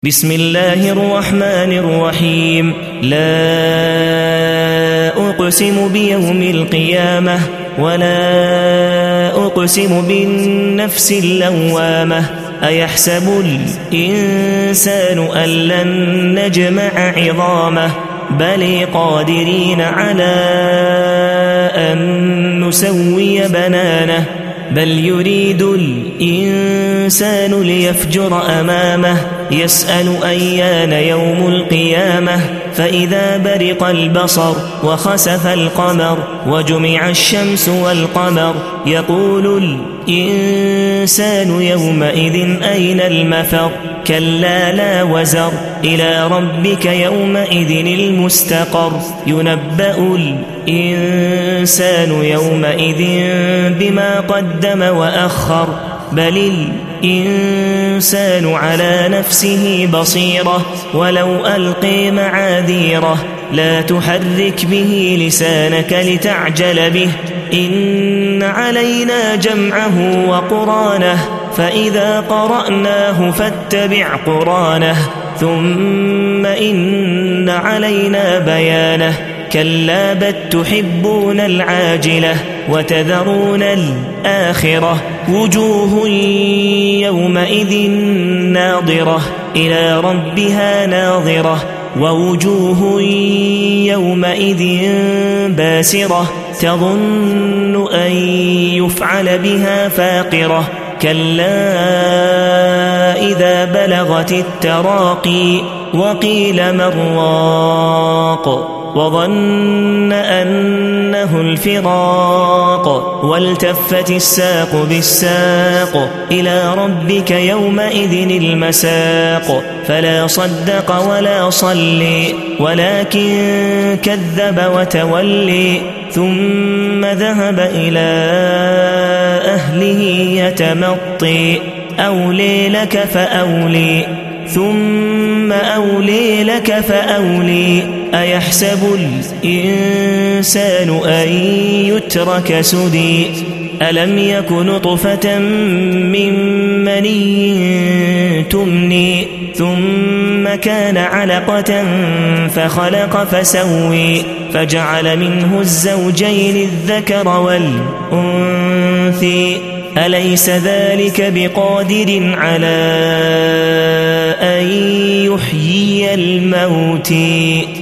بسم الله الرحمن الرحيم. لا أقسم بيوم القيامة ولا أقسم بالنفس اللوامة. أيحسب الإنسان أن لن نجمع عظامه بل قادرين على أن نسوي بنانه بل يريد الإنسان ليفجر أمامه يسأل أيان يوم القيامة فإذا برق البصر وخسف القمر وجمع الشمس والقمر يقول الإنسان يومئذ أين المفر كلا لا وزر إلى ربك يومئذ المستقر ينبأ الإنسان يومئذ بما قدم وأخر بل الإنسان على نفسه بصيرة ولو ألقي معاذيره لا تحرك به لسانك لتعجل به إن علينا جمعه وقرانه فإذا قرأناه فاتبع قرانه ثم إن علينا بيانه كلا بل تحبون العاجلة وتذرون الآخرة وجوه يومئذ ناظرة إلى ربها ناظرة ووجوه يومئذ باسرة تظن أن يفعل بها فاقرة كلا إذا بلغت التراقي وقيل من راق وظن أنه الفراق والتفت الساق بالساق إلى ربك يومئذ المساق فلا صدق ولا صلي ولكن كذب وتولي ثم ذهب إلى أهله يتمطي أولي لك فأولي ثم أولي لك فأولي أيحسب الإنسان أن يترك سدي ألم يك نطفة من مني تمني ثم كان علقة فخلق فسوي فجعل منه الزوجين الذكر والأنثي أليس ذلك بقادر على أن يحيي الموتى